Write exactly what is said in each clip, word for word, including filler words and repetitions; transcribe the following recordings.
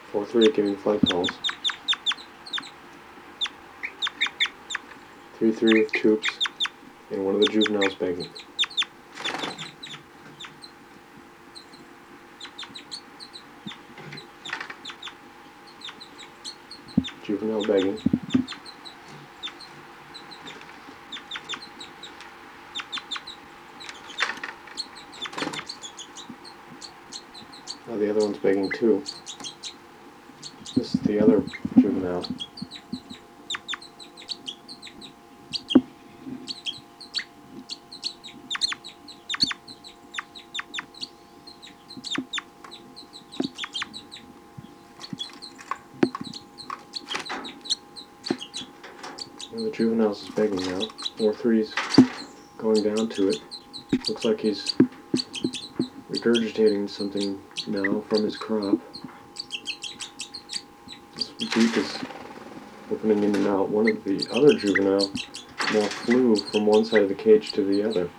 four three giving flight calls. three three with troops, and one of the juveniles begging. Juvenile begging. Now the other one's begging too. This is the other juvenile. One of the juveniles is begging now. four three's going down to it. Looks like he's regurgitating something now from his crop. His beak is opening in and out. One of the other juvenile now flew from one side of the cage to the other.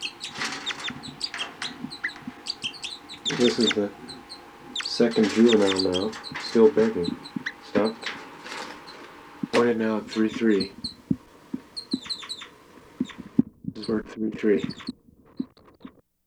This is the second juvenile now, still begging. Stop. Pointed now at three three. This is bird three three.